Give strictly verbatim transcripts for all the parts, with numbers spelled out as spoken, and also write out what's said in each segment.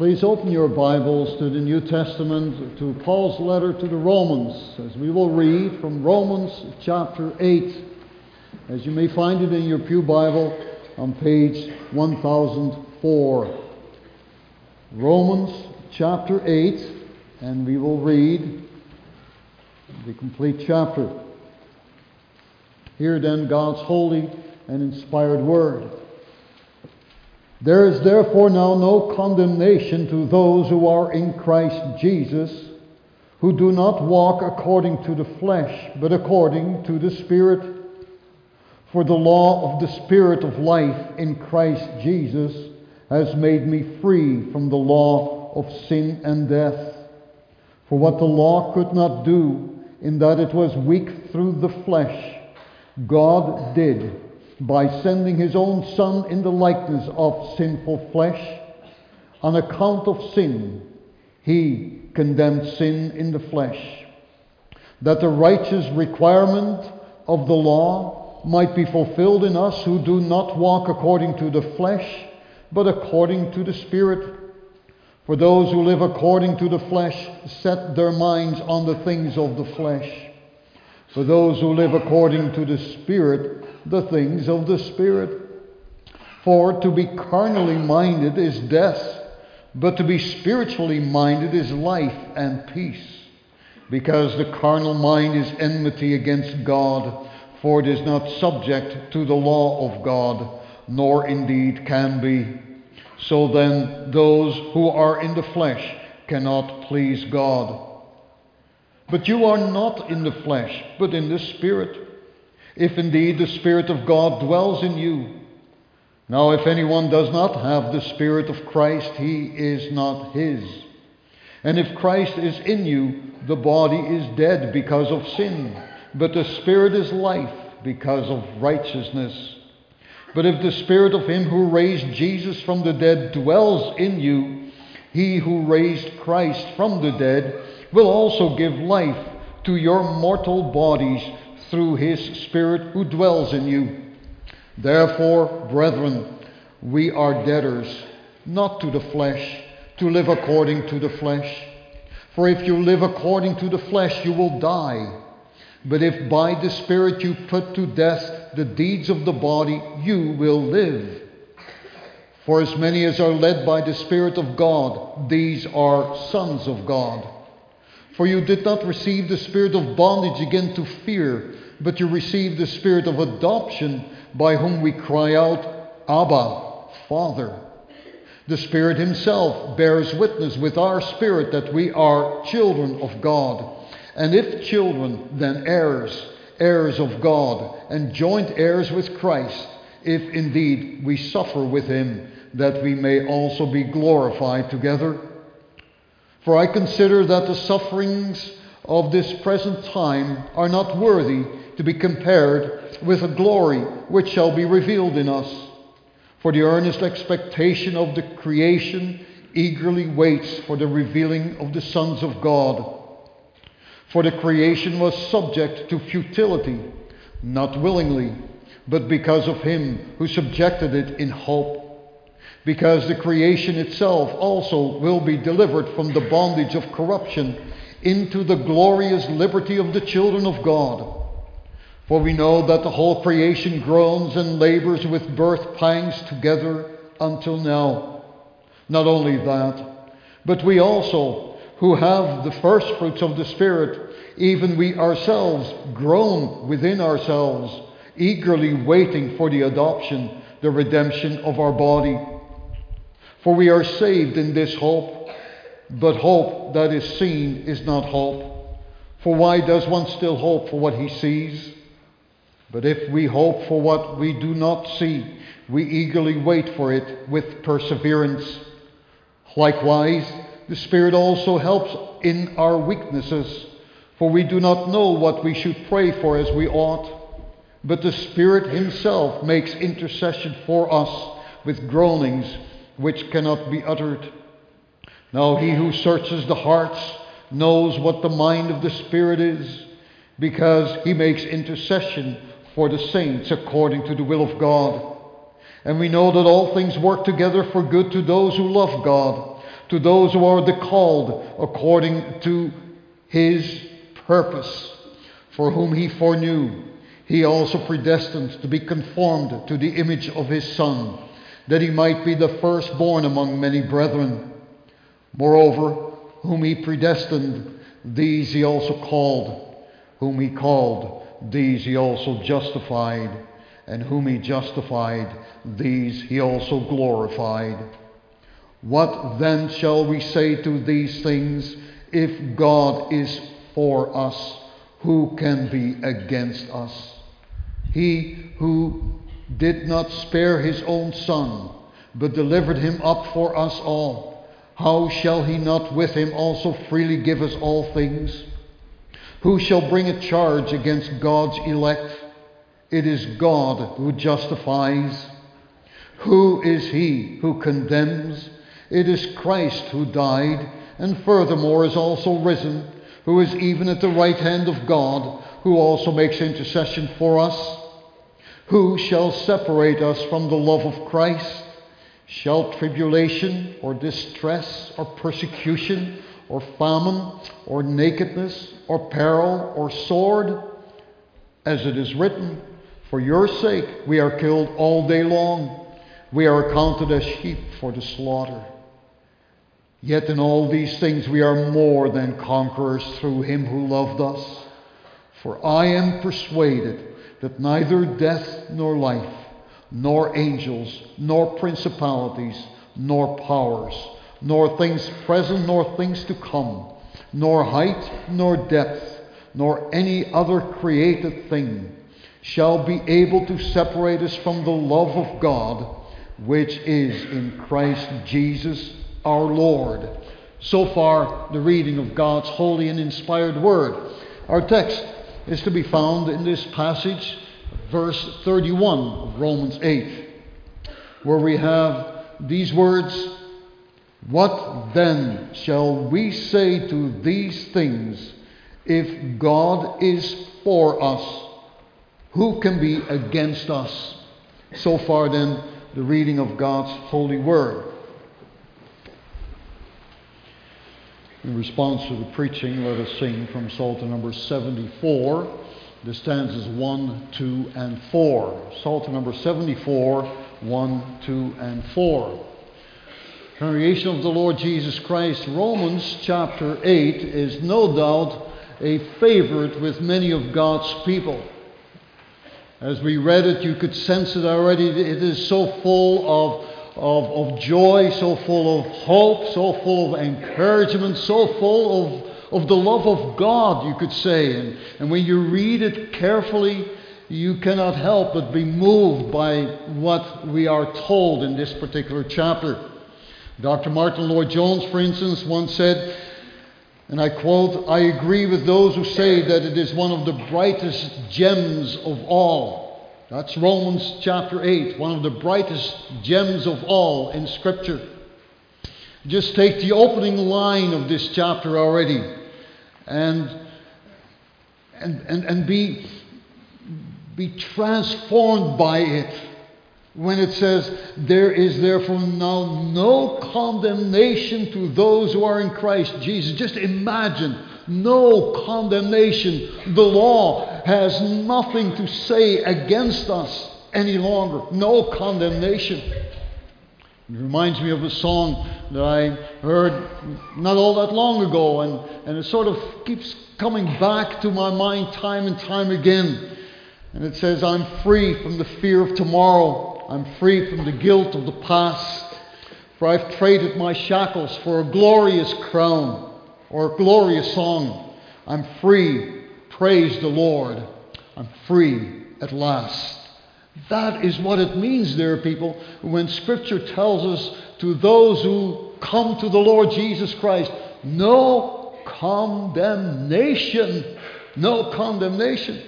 Please open your Bibles to the New Testament, to Paul's letter to the Romans, as we will read from Romans chapter eight, as you may find it in your pew Bible on page one thousand four. Romans chapter eight, and we will read the complete chapter. Hear then God's holy and inspired word. There is therefore now no condemnation to those who are in Christ Jesus, who do not walk according to the flesh, but according to the Spirit. For the law of the Spirit of life in Christ Jesus has made me free from the law of sin and death. For what the law could not do, in that it was weak through the flesh, God did, by sending his own Son in the likeness of sinful flesh. On account of sin, he condemned sin in the flesh, that the righteous requirement of the law might be fulfilled in us who do not walk according to the flesh, but according to the Spirit. For those who live according to the flesh set their minds on the things of the flesh. For those who live according to the Spirit, the things of the Spirit. For to be carnally minded is death, but to be spiritually minded is life and peace. Because the carnal mind is enmity against God, for it is not subject to the law of God, nor indeed can be. So then those who are in the flesh cannot please God. But you are not in the flesh, but in the Spirit, if indeed the Spirit of God dwells in you. Now if anyone does not have the Spirit of Christ, he is not his. And if Christ is in you, the body is dead because of sin, but the Spirit is life because of righteousness. But if the Spirit of him who raised Jesus from the dead dwells in you, he who raised Christ from the dead will also give life to your mortal bodies through his Spirit who dwells in you. Therefore, brethren, we are debtors, not to the flesh, to live according to the flesh. For if you live according to the flesh, you will die. But if by the Spirit you put to death the deeds of the body, you will live. For as many as are led by the Spirit of God, these are sons of God. For you did not receive the spirit of bondage again to fear, but you received the Spirit of adoption, by whom we cry out, Abba, Father. The Spirit himself bears witness with our spirit that we are children of God. And if children, then heirs, heirs of God, and joint heirs with Christ, if indeed we suffer with him, that we may also be glorified together. For I consider that the sufferings of this present time are not worthy to be compared with the glory which shall be revealed in us. For the earnest expectation of the creation eagerly waits for the revealing of the sons of God. For the creation was subject to futility, not willingly, but because of him who subjected it in hope. Because the creation itself also will be delivered from the bondage of corruption into the glorious liberty of the children of God. For we know that the whole creation groans and labors with birth pangs together until now. Not only that, but we also, who have the first fruits of the Spirit, even we ourselves groan within ourselves, eagerly waiting for the adoption, the redemption of our body. For we are saved in this hope, but hope that is seen is not hope. For why does one still hope for what he sees? But if we hope for what we do not see, we eagerly wait for it with perseverance. Likewise, the Spirit also helps in our weaknesses, for we do not know what we should pray for as we ought. But the Spirit himself makes intercession for us with groanings which cannot be uttered. Now he who searches the hearts knows what the mind of the Spirit is, because he makes intercession for the saints according to the will of God. And we know that all things work together for good to those who love God, to those who are the called according to his purpose, for whom he foreknew, he also predestined to be conformed to the image of his Son, that he might be the firstborn among many brethren. Moreover, whom he predestined, these he also called. Whom he called, these he also justified. And whom he justified, these he also glorified. What then shall we say to these things? If God is for us, who can be against us? He who did not spare his own Son, but delivered him up for us all, how shall he not with him also freely give us all things? Who shall bring a charge against God's elect? It is God who justifies. Who is he who condemns? It is Christ who died, and furthermore is also risen, who is even at the right hand of God, who also makes intercession for us. Who shall separate us from the love of Christ? Shall tribulation, or distress, or persecution, or famine, or nakedness, or peril, or sword? As it is written, for your sake we are killed all day long. We are accounted as sheep for the slaughter. Yet in all these things we are more than conquerors through him who loved us. For I am persuaded that neither death nor life, nor angels, nor principalities, nor powers, nor things present, nor things to come, nor height, nor depth, nor any other created thing shall be able to separate us from the love of God, which is in Christ Jesus our Lord. So far, the reading of God's holy and inspired word. Our text is to be found in this passage, verse thirty-one of Romans eight, where we have these words, what then shall we say to these things? If God is for us, who can be against us? So far then, the reading of God's holy word. In response to the preaching, let us sing from Psalter number seventy-four, the stanzas one, two, and four. Psalter number seventy-four, one, two, and four. Congregation of the Lord Jesus Christ, Romans chapter eight is no doubt a favorite with many of God's people. As we read it, you could sense it already. It is so full of, of, of joy, so full of hope, so full of encouragement, so full of, of the love of God, you could say. And, and when you read it carefully, you cannot help but be moved by what we are told in this particular chapter. Doctor Martin Lloyd-Jones, for instance, once said, and I quote, I agree with those who say that it is one of the brightest gems of all. That's Romans chapter eight, one of the brightest gems of all in Scripture. Just take the opening line of this chapter already and, and, and, and be, be transformed by it. When it says, there is therefore now no condemnation to those who are in Christ Jesus. Just imagine, no condemnation. The law has nothing to say against us any longer. No condemnation. It reminds me of a song that I heard not all that long ago, and, and it sort of keeps coming back to my mind time and time again. And it says, I'm free from the fear of tomorrow. I'm free from the guilt of the past, for I've traded my shackles for a glorious crown or a glorious song. I'm free, praise the Lord. I'm free at last. That is what it means there, people, when Scripture tells us to those who come to the Lord Jesus Christ, no condemnation. No condemnation.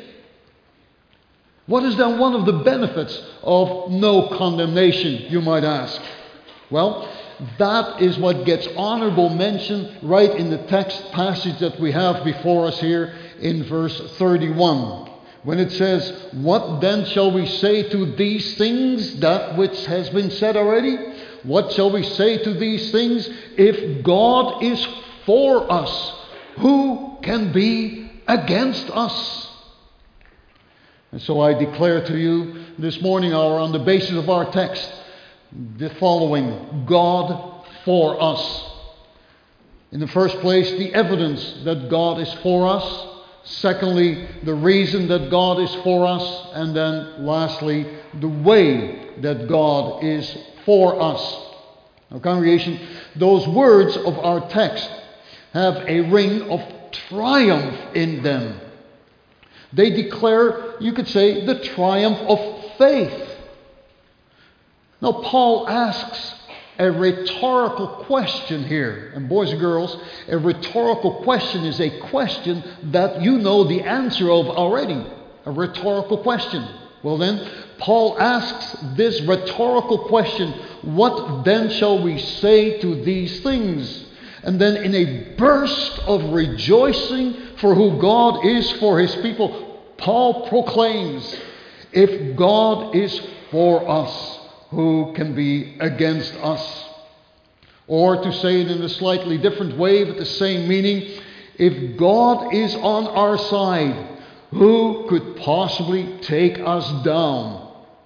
What is then one of the benefits of no condemnation, you might ask? Well, that is what gets honorable mention right in the text passage that we have before us here in verse thirty-one. When it says, what then shall we say to these things, that which has been said already? What shall we say to these things? If God is for us, who can be against us? And so I declare to you this morning, hour, on the basis of our text, the following: God for us. In the first place, the evidence that God is for us. Secondly, the reason that God is for us. And then lastly, the way that God is for us. Now, congregation, those words of our text have a ring of triumph in them. They declare, you could say, the triumph of faith. Now, Paul asks a rhetorical question here. And boys and girls, a rhetorical question is a question that you know the answer of already. A rhetorical question. Well then, Paul asks this rhetorical question: what then shall we say to these things? And then in a burst of rejoicing for who God is for his people, Paul proclaims, if God is for us, who can be against us? Or to say it in a slightly different way, but the same meaning, if God is on our side, who could possibly take us down?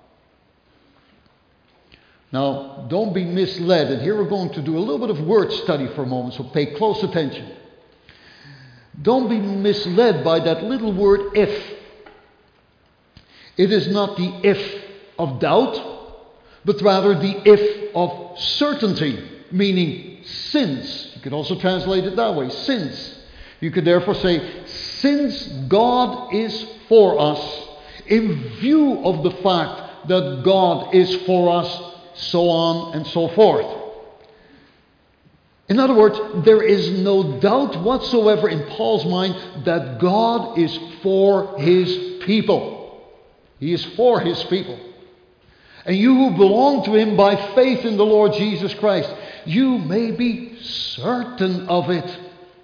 Now, don't be misled. And here we're going to do a little bit of word study for a moment, so pay close attention. Don't be misled by that little word if. It is not the if of doubt, but rather the if of certainty, meaning since. You could also translate it that way, since. You could therefore say, since God is for us, in view of the fact that God is for us, so on and so forth. In other words, there is no doubt whatsoever in Paul's mind that God is for his people. He is for his people. And you who belong to him by faith in the Lord Jesus Christ, you may be certain of it.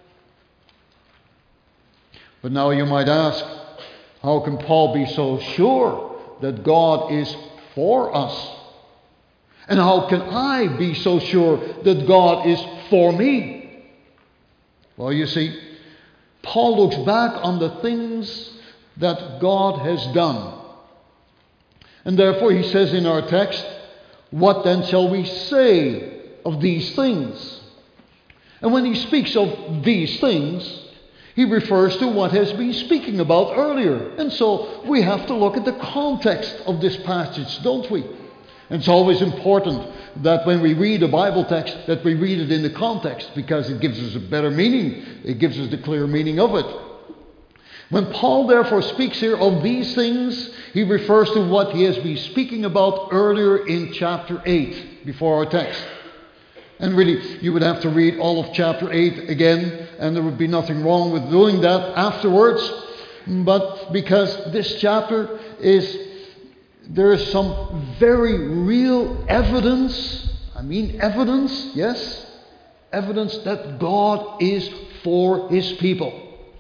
But now you might ask, how can Paul be so sure that God is for us? And how can I be so sure that God is for me? Well, you see, Paul looks back on the things that God has done. And therefore he says in our text, what then shall we say of these things? And when he speaks of these things, he refers to what has been speaking about earlier. And so we have to look at the context of this passage, don't we? And it's always important that when we read a Bible text, that we read it in the context, because it gives us a better meaning. It gives us the clear meaning of it. When Paul therefore speaks here of these things, he refers to what he has been speaking about earlier in chapter eight, before our text. And really, you would have to read all of chapter eight again, and there would be nothing wrong with doing that afterwards. But because this chapter is, there is some very real evidence, I mean evidence, yes, evidence that God is for his people.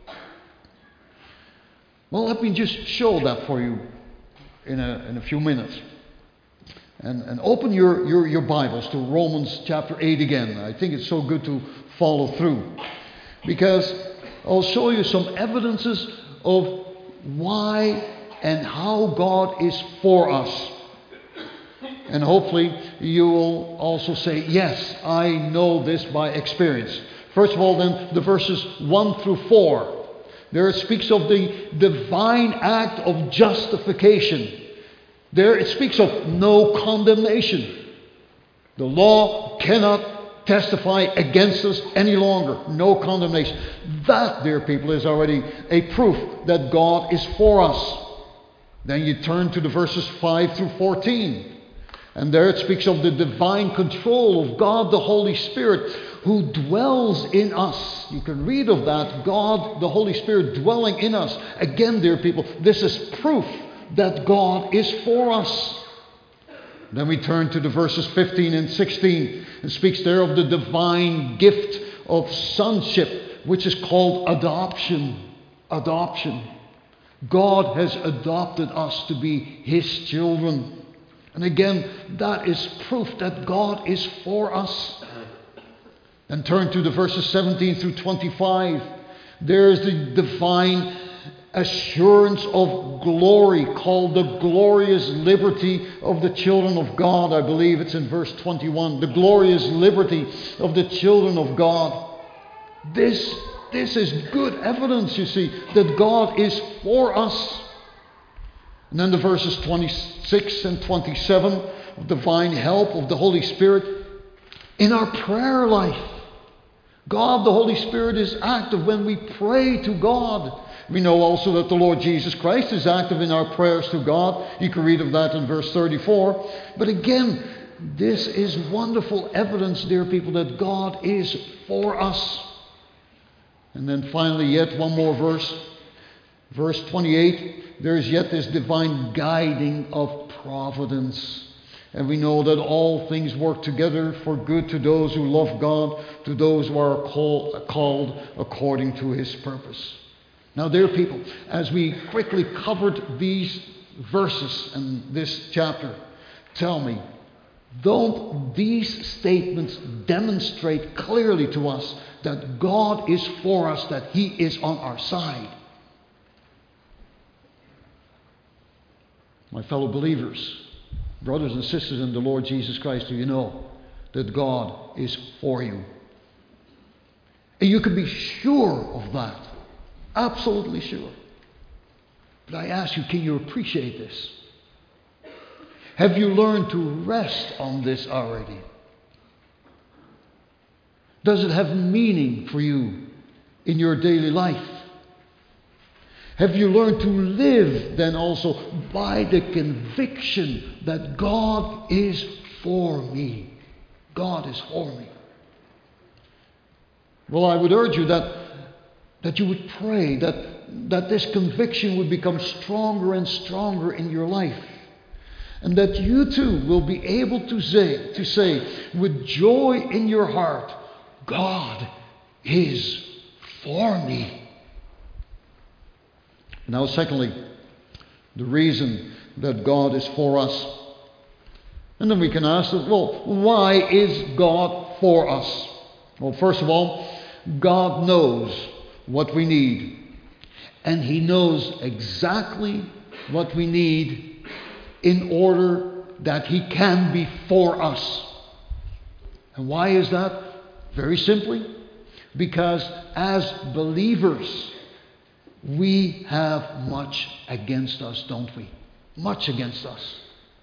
Well, let me just show that for you in a, in a few minutes. And, and open your, your, your Bibles to Romans chapter eight again. I think it's so good to follow through. Because I'll show you some evidences of why and how God is for us. And hopefully you will also say, yes, I know this by experience. First of all then, the verses one through four. There it speaks of the divine act of justification. There it speaks of no condemnation. The law cannot testify against us any longer. No condemnation. That, dear people, is already a proof that God is for us. Then you turn to the verses five through fourteen. And there it speaks of the divine control of God the Holy Spirit who dwells in us. You can read of that. God, the Holy Spirit dwelling in us. Again, dear people, this is proof that God is for us. Then we turn to the verses fifteen and sixteen. It speaks there of the divine gift of sonship, which is called adoption. Adoption. God has adopted us to be his children. And again, that is proof that God is for us. And turn to the verses seventeen through twenty-five. There is the divine assurance of glory, called the glorious liberty of the children of God. I believe it's in verse twenty-one. The glorious liberty of the children of God. This, this is good evidence, you see, that God is for us. And then the verses twenty-six and twenty-seven, of divine help of the Holy Spirit in our prayer life. God, the Holy Spirit, is active when we pray to God. We know also that the Lord Jesus Christ is active in our prayers to God. You can read of that in verse thirty-four. But again, this is wonderful evidence, dear people, that God is for us. And then finally, yet one more verse. Verse twenty-eight, there is yet this divine guiding of providence. And we know that all things work together for good to those who love God, to those who are call, called according to His purpose. Now, dear people, as we quickly covered these verses and this chapter, tell me, don't these statements demonstrate clearly to us that God is for us, that He is on our side? My fellow believers, brothers and sisters in the Lord Jesus Christ, do you know that God is for you? And you can be sure of that. Absolutely sure. But I ask you, can you appreciate this? Have you learned to rest on this already? Does it have meaning for you in your daily life? Have you learned to live then also by the conviction that God is for me? God is for me. Well, I would urge you that, that you would pray that, that this conviction would become stronger and stronger in your life. And that you too will be able to say, to say with joy in your heart, God is for me. Now, secondly, the reason that God is for us. And then we can ask, well, why is God for us? Well, first of all, God knows what we need. And He knows exactly what we need in order that He can be for us. And why is that? Very simply, because as believers, we have much against us, don't we? Much against us.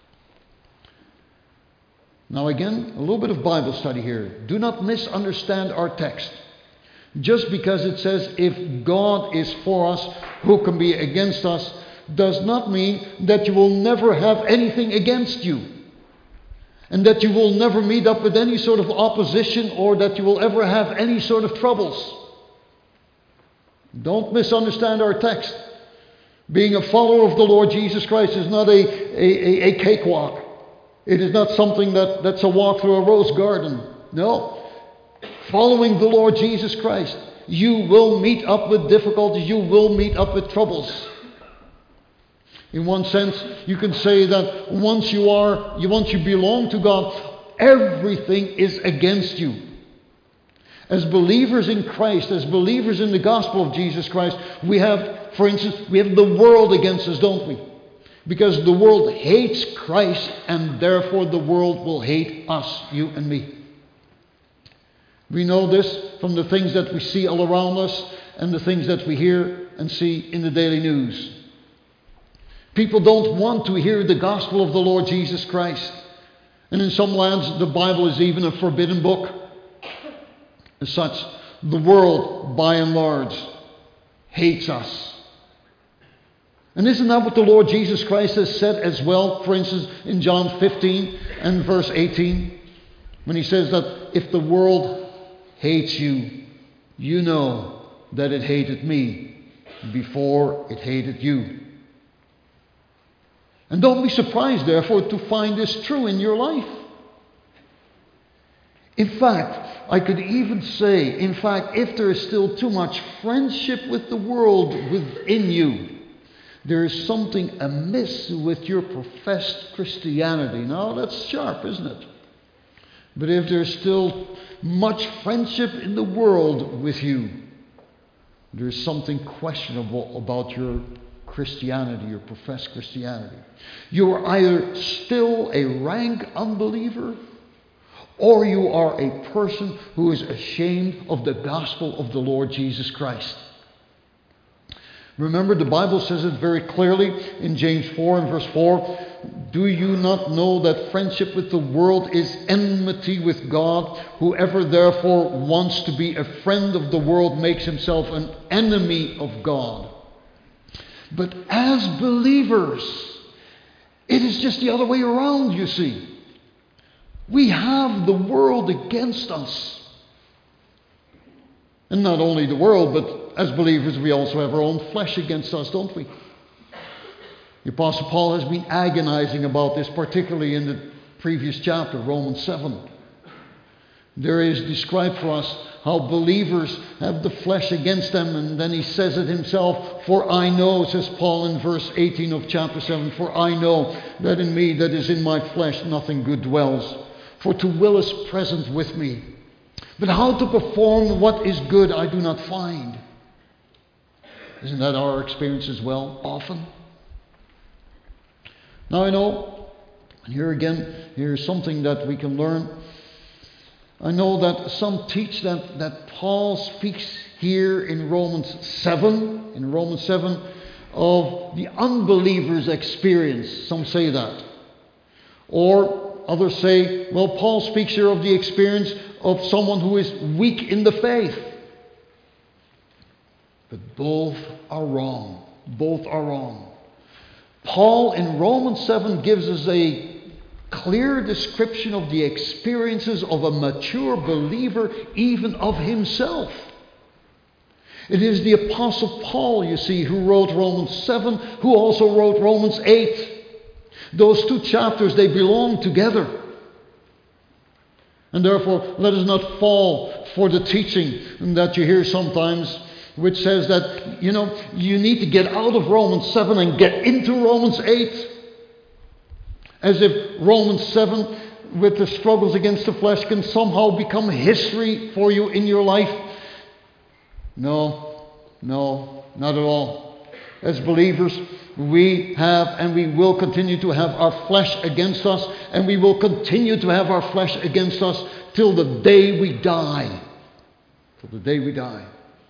Now again, a little bit of Bible study here. Do not misunderstand our text. Just because it says, if God is for us, who can be against us, does not mean that you will never have anything against you. And that you will never meet up with any sort of opposition, or that you will ever have any sort of troubles. Don't misunderstand our text. Being a follower of the Lord Jesus Christ is not a, a, a, a cakewalk. It is not something that, that's a walk through a rose garden. No. Following the Lord Jesus Christ, you will meet up with difficulties. You will meet up with troubles. In one sense, you can say that once you are, once you belong to God, everything is against you. As believers in Christ, as believers in the gospel of Jesus Christ, we have, for instance, we have the world against us, don't we? Because the world hates Christ, and therefore the world will hate us, you and me. We know this from the things that we see all around us and the things that we hear and see in the daily news. People don't want to hear the gospel of the Lord Jesus Christ. And in some lands, the Bible is even a forbidden book. As such, the world, by and large, hates us. And isn't that what the Lord Jesus Christ has said as well? For instance, in John fifteen and verse eighteen, when He says that if the world hates you, you know that it hated me before it hated you. And don't be surprised, therefore, to find this true in your life. In fact, I could even say, in fact, if there is still too much friendship with the world within you, there is something amiss with your professed Christianity. Now that's sharp, isn't it? But if there's still much friendship in the world with you, there's something questionable about your Christianity, your professed Christianity. You are either still a rank unbeliever, or you are a person who is ashamed of the gospel of the Lord Jesus Christ. Remember, the Bible says it very clearly in James four and verse four. Do you not know that friendship with the world is enmity with God? Whoever therefore wants to be a friend of the world makes himself an enemy of God. But as believers, it is just the other way around, you see. We have the world against us. And not only the world, but as believers, we also have our own flesh against us, don't we? The Apostle Paul has been agonizing about this, particularly in the previous chapter, Romans seven. There is described for us how believers have the flesh against them, and then he says it himself, for I know, says Paul in verse eighteen of chapter seven, for I know that in me, that is in my flesh, nothing good dwells. For to will is present with me, but how to perform what is good I do not find. Isn't that our experience as well, often? Now I know, and here again, here's something that we can learn. I know that some teach that, that Paul speaks here in Romans seven, in Romans seven, of the unbeliever's experience. Some say that. Or others say, well, Paul speaks here of the experience of someone who is weak in the faith. But both are wrong. Both are wrong. Paul in Romans seven gives us a clear description of the experiences of a mature believer, even of himself. It is the Apostle Paul, you see, who wrote Romans seven, who also wrote Romans eight. Those two chapters, they belong together. And therefore, let us not fall for the teaching that you hear sometimes, which says that, you know, you need to get out of Romans seven and get into Romans eight. As if Romans seven, with the struggles against the flesh, can somehow become history for you in your life. No, no, not at all. As believers, we have and we will continue to have our flesh against us, and we will continue to have our flesh against us till the day we die. Till the day we die.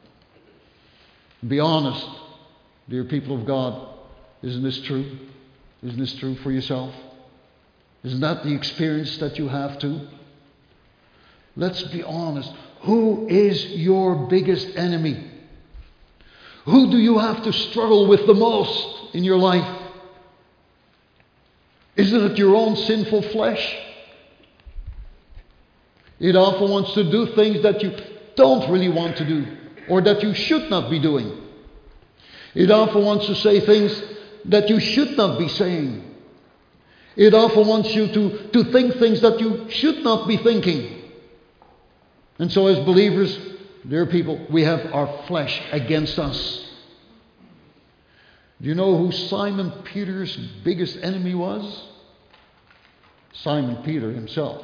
Be honest, dear people of God. Isn't this true? Isn't this true for yourself? Isn't that the experience that you have too? Let's be honest. Who is your biggest enemy? Who do you have to struggle with the most in your life? Isn't it your own sinful flesh? It often wants to do things that you don't really want to do, or that you should not be doing. It often wants to say things that you should not be saying. It often wants you to, to think things that you should not be thinking. And so as believers, dear people, we have our flesh against us. Do you know who Simon Peter's biggest enemy was? Simon Peter himself.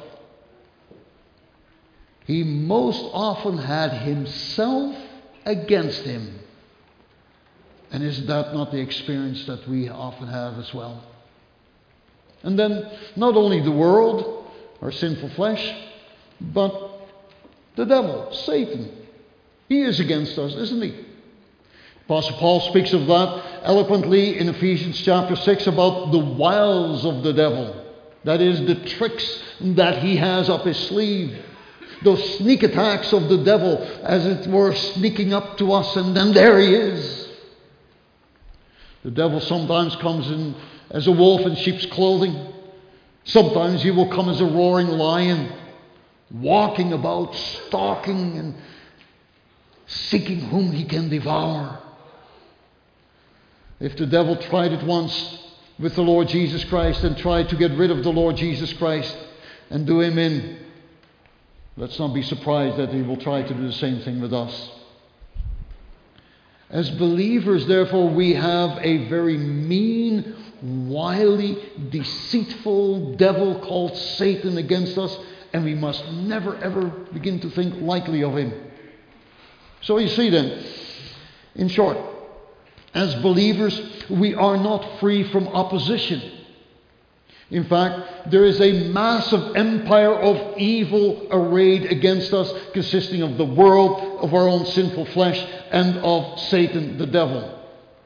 He most often had himself against him. And is that not the experience that we often have as well? And then, not only the world, our sinful flesh, but the devil, Satan. He is against us, isn't he? Apostle Paul speaks of that eloquently in Ephesians chapter six about the wiles of the devil. That is, the tricks that he has up his sleeve. Those sneak attacks of the devil, as it were, sneaking up to us, and then there he is. The devil sometimes comes in as a wolf in sheep's clothing. Sometimes he will come as a roaring lion, walking about, stalking and seeking whom he can devour. If the devil tried it once with the Lord Jesus Christ and tried to get rid of the Lord Jesus Christ and do him in, let's not be surprised that he will try to do the same thing with us. As believers, therefore, we have a very mean, wily, deceitful devil called Satan against us, and we must never ever begin to think lightly of him. So you see then, in short, as believers, we are not free from opposition. In fact, there is a massive empire of evil arrayed against us, consisting of the world, of our own sinful flesh, and of Satan, the devil.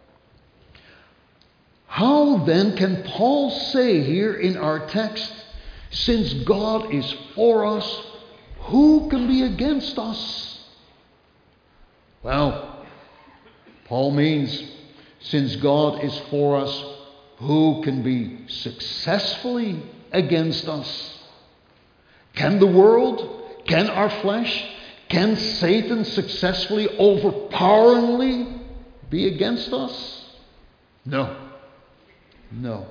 How then can Paul say here in our text, since God is for us, who can be against us? Well, Paul means, since God is for us, who can be successfully against us? Can the world, can our flesh, can Satan successfully, overpoweringly be against us? No. No.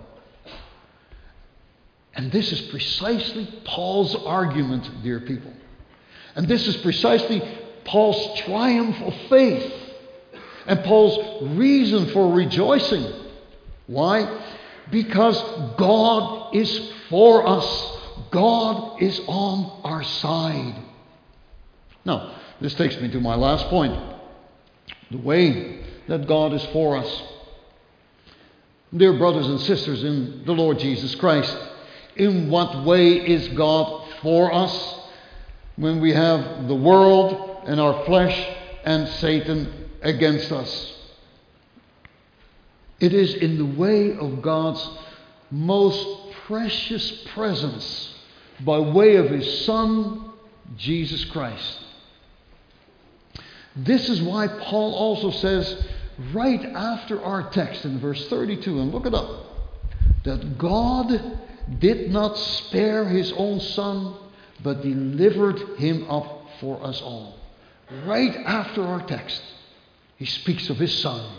And this is precisely Paul's argument, dear people. And this is precisely Paul's triumph of faith and Paul's reason for rejoicing. Why? Because God is for us. God is on our side. Now, this takes me to my last point. The way that God is for us. Dear brothers and sisters in the Lord Jesus Christ, in what way is God for us when we have the world and our flesh and Satan against us? It is in the way of God's most precious presence by way of His Son, Jesus Christ. This is why Paul also says, right after our text in verse thirty-two, and look it up, that God did not spare His own Son, but delivered Him up for us all. Right after our text, he speaks of His Son.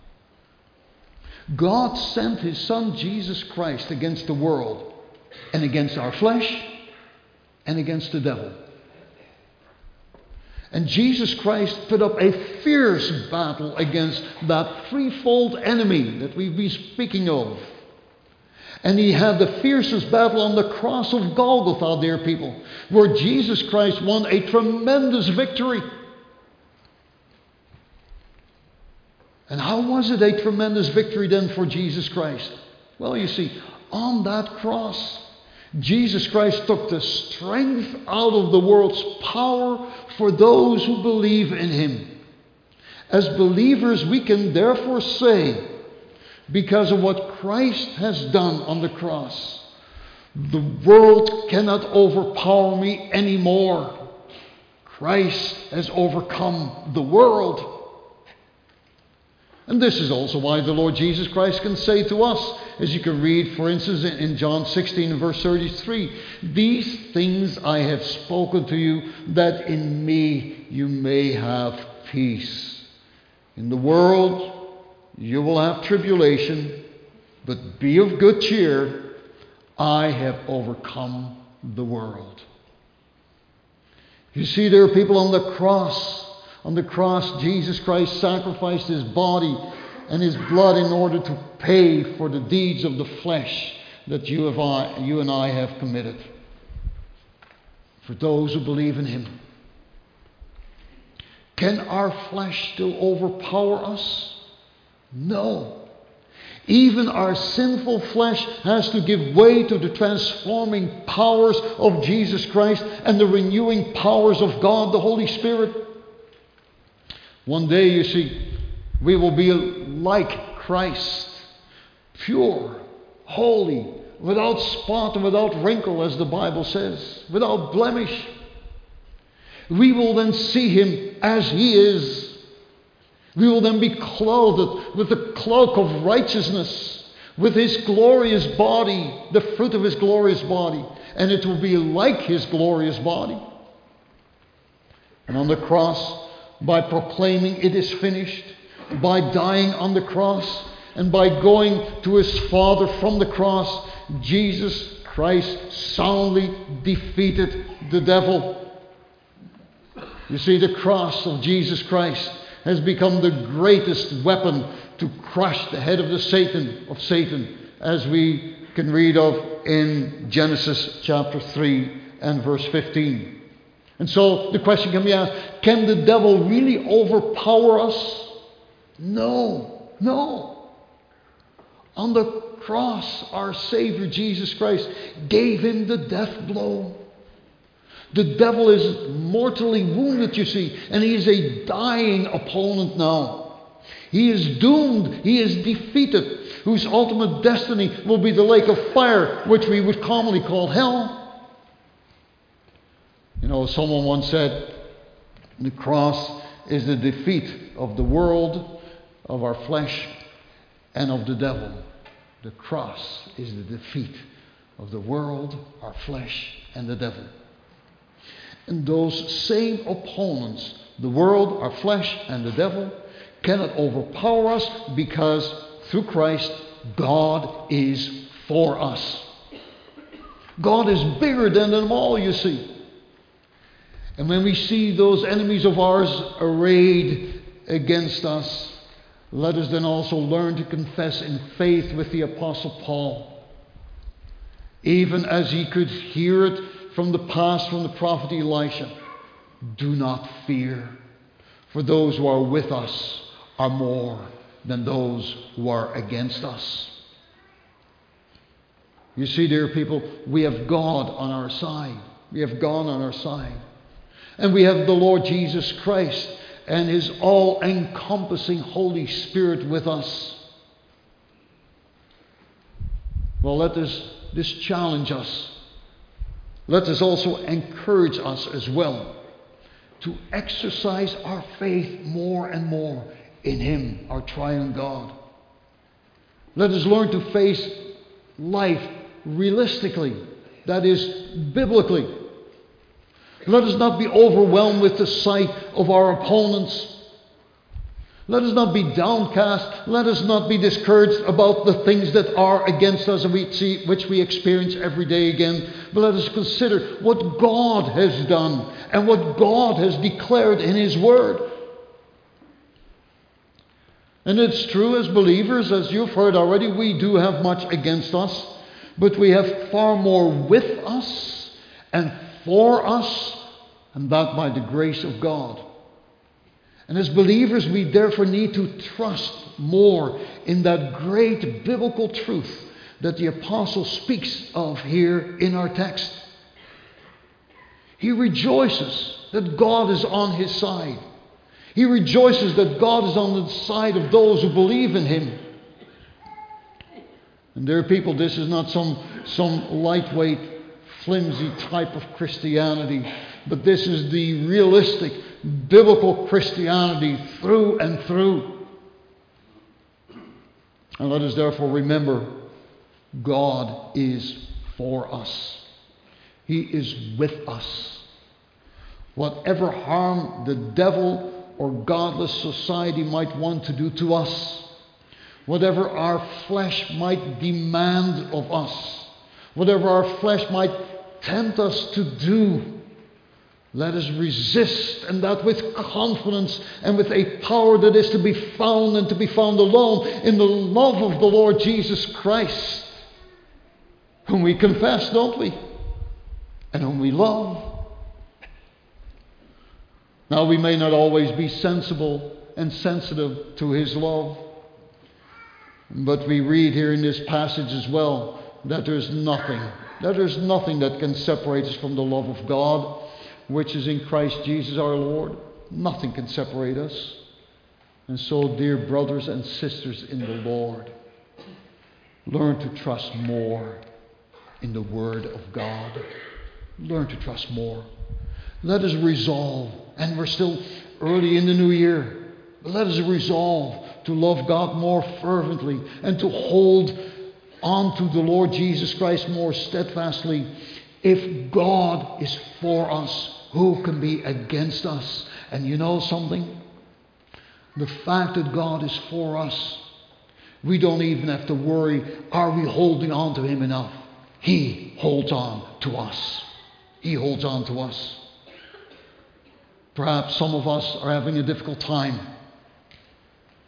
God sent His Son, Jesus Christ, against the world and against our flesh and against the devil. And Jesus Christ put up a fierce battle against that threefold enemy that we've been speaking of. And He had the fiercest battle on the cross of Golgotha, dear people, where Jesus Christ won a tremendous victory. And how was it a tremendous victory then for Jesus Christ? Well, you see, on that cross, Jesus Christ took the strength out of the world's power for those who believe in Him. As believers, we can therefore say, because of what Christ has done on the cross, the world cannot overpower me anymore. Christ has overcome the world. And this is also why the Lord Jesus Christ can say to us, as you can read, for instance, in John sixteen, verse thirty-three, "These things I have spoken to you, that in me you may have peace. In the world you will have tribulation, but be of good cheer. I have overcome the world." You see, there are people on the cross. On the cross, Jesus Christ sacrificed His body and His blood in order to pay for the deeds of the flesh that you, have I, you and I have committed. For those who believe in Him. Can our flesh still overpower us? No. Even our sinful flesh has to give way to the transforming powers of Jesus Christ and the renewing powers of God, the Holy Spirit. One day, you see, we will be like Christ, pure, holy, without spot and without wrinkle, as the Bible says, without blemish. We will then see Him as He is. We will then be clothed with the cloak of righteousness, with His glorious body, the fruit of His glorious body, and it will be like His glorious body. And on the cross, by proclaiming it is finished, by dying on the cross, and by going to His Father from the cross, Jesus Christ soundly defeated the devil. You see, the cross of Jesus Christ has become the greatest weapon to crush the head of the Satan of Satan, as we can read of in Genesis chapter three and verse fifteen. And so the question can be asked, can the devil really overpower us? No, no. On the cross, our Savior Jesus Christ gave him the death blow. The devil is mortally wounded, you see, and he is a dying opponent now. He is doomed, he is defeated, whose ultimate destiny will be the lake of fire, which we would commonly call hell. You know, someone once said, the cross is the defeat of the world, of our flesh, and of the devil. The cross is the defeat of the world, our flesh, and the devil. And those same opponents, the world, our flesh, and the devil, cannot overpower us because through Christ, God is for us. God is bigger than them all, you see. And when we see those enemies of ours arrayed against us, let us then also learn to confess in faith with the Apostle Paul. Even as he could hear it from the past, from the prophet Elisha, do not fear, for those who are with us are more than those who are against us. You see, dear people, we have God on our side. We have God on our side. And we have the Lord Jesus Christ and his all-encompassing Holy Spirit with us. Well, let this, this challenge us. Let this also encourage us as well to exercise our faith more and more in him, our triune God. Let us learn to face life realistically, that is, biblically. Let us not be overwhelmed with the sight of our opponents. Let us not be downcast. Let us not be discouraged about the things that are against us and we see, which we experience every day again. But let us consider what God has done and what God has declared in his word. And it's true, as believers, as you've heard already, we do have much against us, but we have far more with us and for us, and that by the grace of God. And as believers, we therefore need to trust more in that great biblical truth that the apostle speaks of here in our text. He rejoices that God is on his side. He rejoices that God is on the side of those who believe in him. And dear people, this is not some, some lightweight, flimsy type of Christianity, but this is the realistic, biblical Christianity through and through. And let us therefore remember, God is for us. He is with us. Whatever harm the devil or godless society might want to do to us, whatever our flesh might demand of us, whatever our flesh might tempt us to do, let us resist, and that with confidence and with a power that is to be found and to be found alone in the love of the Lord Jesus Christ, whom we confess, don't we? And whom we love. Now, we may not always be sensible and sensitive to his love, but we read here in this passage as well that there's nothing, that there's nothing that can separate us from the love of God, which is in Christ Jesus our Lord. Nothing can separate us. And so, dear brothers and sisters in the Lord, learn to trust more in the Word of God. Learn to trust more. Let us resolve, and we're still early in the new year, but let us resolve to love God more fervently and to hold on to the Lord Jesus Christ more steadfastly. If God is for us, who can be against us? And you know something? The fact that God is for us, we don't even have to worry, are we holding on to him enough? He holds on to us. He holds on to us. Perhaps some of us are having a difficult time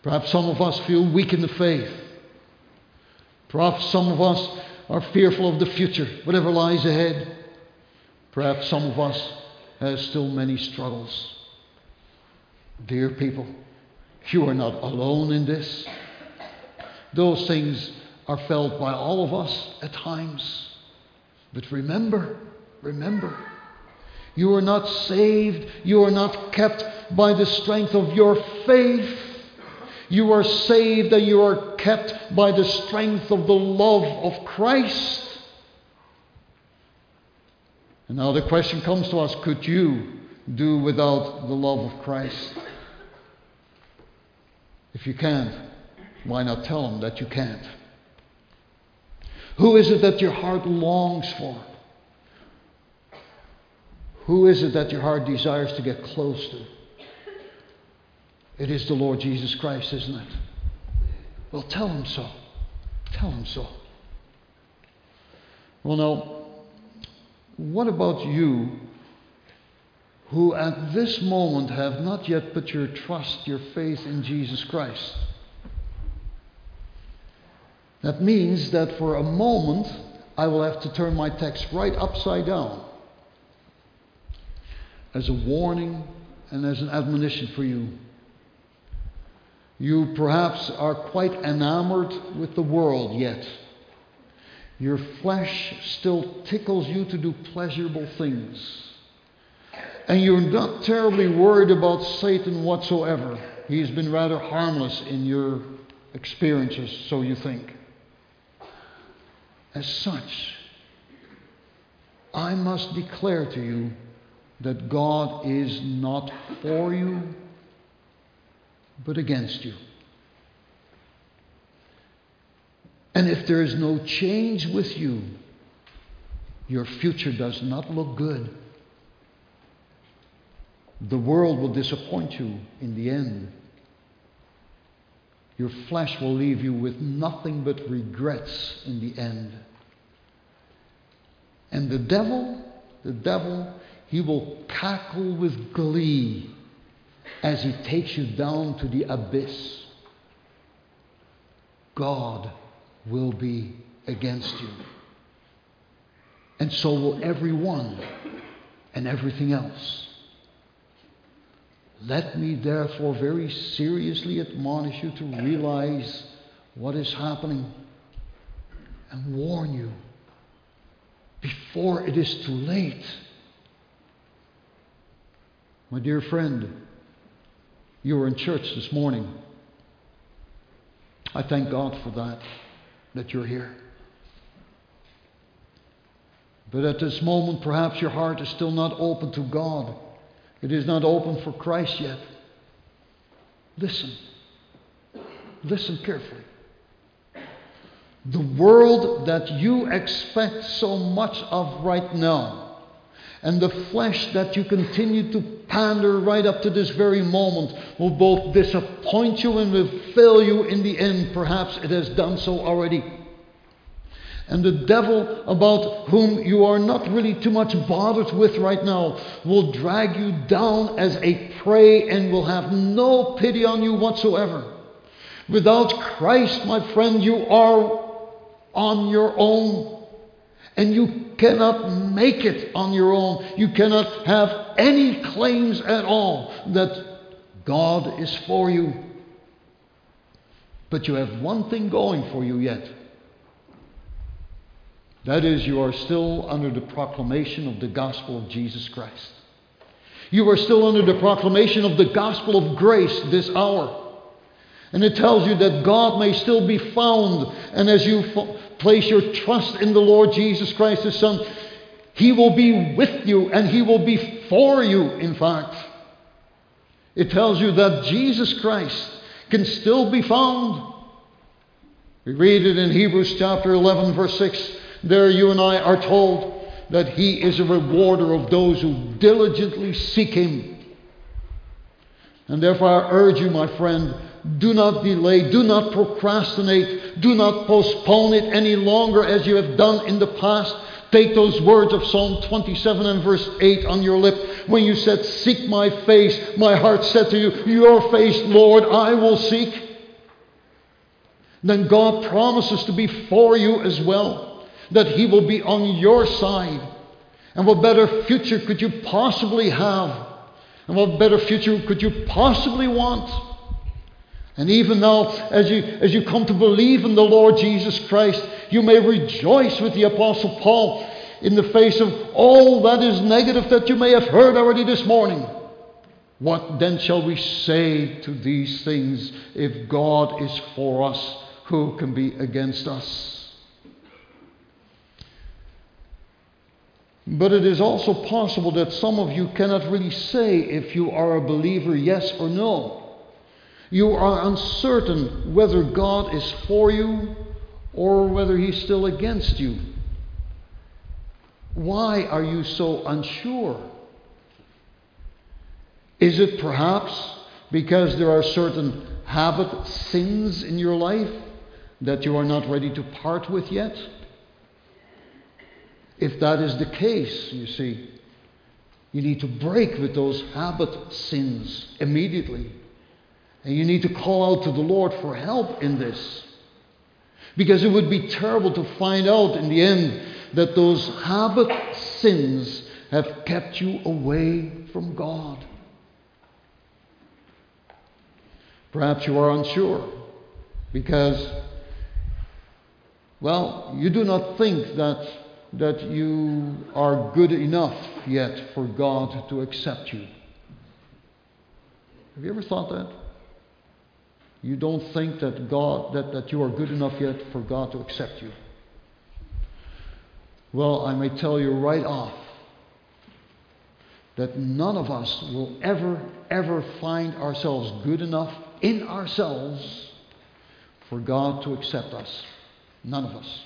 Perhaps some of us feel weak in the faith. Perhaps some of us are fearful of the future, whatever lies ahead. Perhaps some of us have still many struggles. Dear people, you are not alone in this. Those things are felt by all of us at times. But remember, remember, you are not saved, you are not kept by the strength of your faith. You are saved and you are kept by the strength of the love of Christ. And now the question comes to us, could you do without the love of Christ? If you can't, why not tell him that you can't? Who is it that your heart longs for? Who is it that your heart desires to get close to? It is the Lord Jesus Christ, isn't it? Well, tell him so. Tell him so. Well, now, what about you who at this moment have not yet put your trust, your faith in Jesus Christ? That means that for a moment I will have to turn my text right upside down as a warning and as an admonition for you. You perhaps are quite enamored with the world yet. Your flesh still tickles you to do pleasurable things. And you're not terribly worried about Satan whatsoever. He's been rather harmless in your experiences, so you think. As such, I must declare to you that God is not for you, but against you. And if there is no change with you, your future does not look good. The world will disappoint you in the end. Your flesh will leave you with nothing but regrets in the end. And the devil, the devil, he will cackle with glee as he takes you down to the abyss. God will be against you. And so will everyone and everything else. Let me therefore very seriously admonish you to realize what is happening and warn you before it is too late. My dear friend, you were in church this morning. I thank God for that, that you're here. But at this moment, perhaps your heart is still not open to God. It is not open for Christ yet. Listen. Listen carefully. The world that you expect so much of right now, and the flesh that you continue to pander right up to this very moment, will both disappoint you and will fail you in the end. Perhaps it has done so already. And the devil, about whom you are not really too much bothered with right now, will drag you down as a prey and will have no pity on you whatsoever. Without Christ, my friend, you are on your own. And you cannot make it on your own. You cannot have any claims at all that God is for you. But you have one thing going for you yet. That is, you are still under the proclamation of the gospel of Jesus Christ. You are still under the proclamation of the gospel of grace this hour. And it tells you that God may still be found. And as you f- place your trust in the Lord Jesus Christ, His Son, He will be with you and He will be for you, in fact. It tells you that Jesus Christ can still be found. We read it in Hebrews chapter eleven, verse six. There you and I are told that He is a rewarder of those who diligently seek Him. And therefore I urge you, my friend, do not delay, do not procrastinate, do not postpone it any longer as you have done in the past. Take those words of Psalm twenty-seven and verse eight on your lip. When you said, "Seek my face," my heart said to you, "Your face, Lord, I will seek." then God promises to be for you as well, that He will be on your side. And what better future could you possibly have? And what better future could you possibly want? And even now, as you, as you come to believe in the Lord Jesus Christ, you may rejoice with the Apostle Paul in the face of all that is negative that you may have heard already this morning. What then shall we say to these things? If God is for us, who can be against us? But it is also possible that some of you cannot really say if you are a believer, yes or no. You are uncertain whether God is for you or whether He's still against you. Why are you so unsure? Is it perhaps because there are certain habit sins in your life that you are not ready to part with yet? If that is the case, you see, you need to break with those habit sins immediately. And you need to call out to the Lord for help in this. Because it would be terrible to find out in the end that those habit sins have kept you away from God. Perhaps you are unsure because, well, you do not think that, that you are good enough yet for God to accept you. Have you ever thought that? You don't think that God that, that you are good enough yet for God to accept you. Well, I may tell you right off that none of us will ever, ever find ourselves good enough in ourselves for God to accept us. None of us.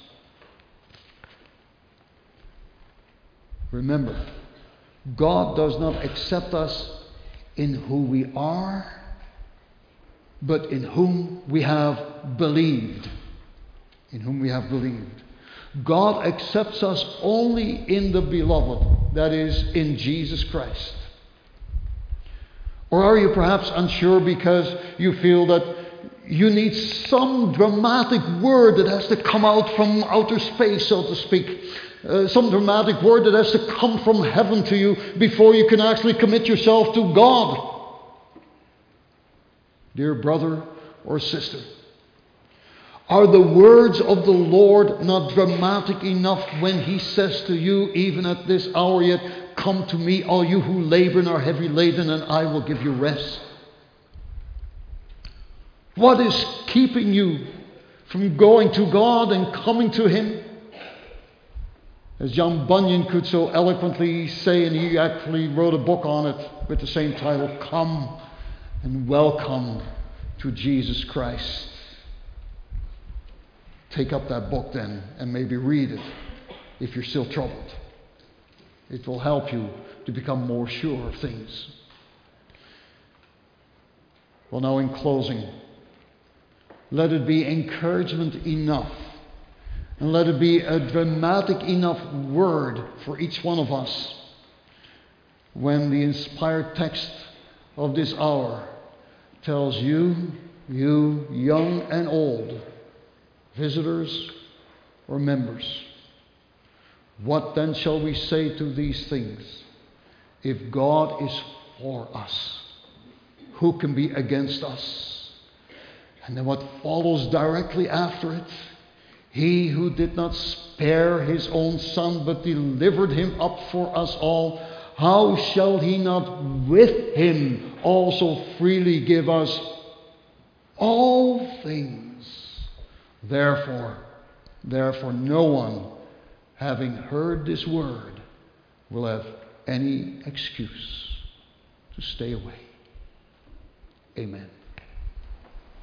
Remember, God does not accept us in who we are, but in whom we have believed. In whom we have believed. God accepts us only in the Beloved, that is, in Jesus Christ. Or are you perhaps unsure because you feel that you need some dramatic word that has to come out from outer space, so to speak? Uh, some dramatic word that has to come from heaven to you before you can actually commit yourself to God. Dear brother or sister, are the words of the Lord not dramatic enough when He says to you, even at this hour yet, come to me, all you who labor and are heavy laden, and I will give you rest? What is keeping you from going to God and coming to Him? As John Bunyan could so eloquently say, and he actually wrote a book on it with the same title, Come and Welcome to Jesus Christ. Take up that book then and maybe read it if you're still troubled. It will help you to become more sure of things. Well, now in closing, let it be encouragement enough, and let it be a dramatic enough word for each one of us when the inspired text of this hour tells you, you young and old, visitors or members, what then shall we say to these things? If God is for us, who can be against us? And then what follows directly after it? He who did not spare His own Son, but delivered Him up for us all, how shall He not with Him also freely give us all things? Therefore, therefore no one, having heard this word, will have any excuse to stay away. Amen.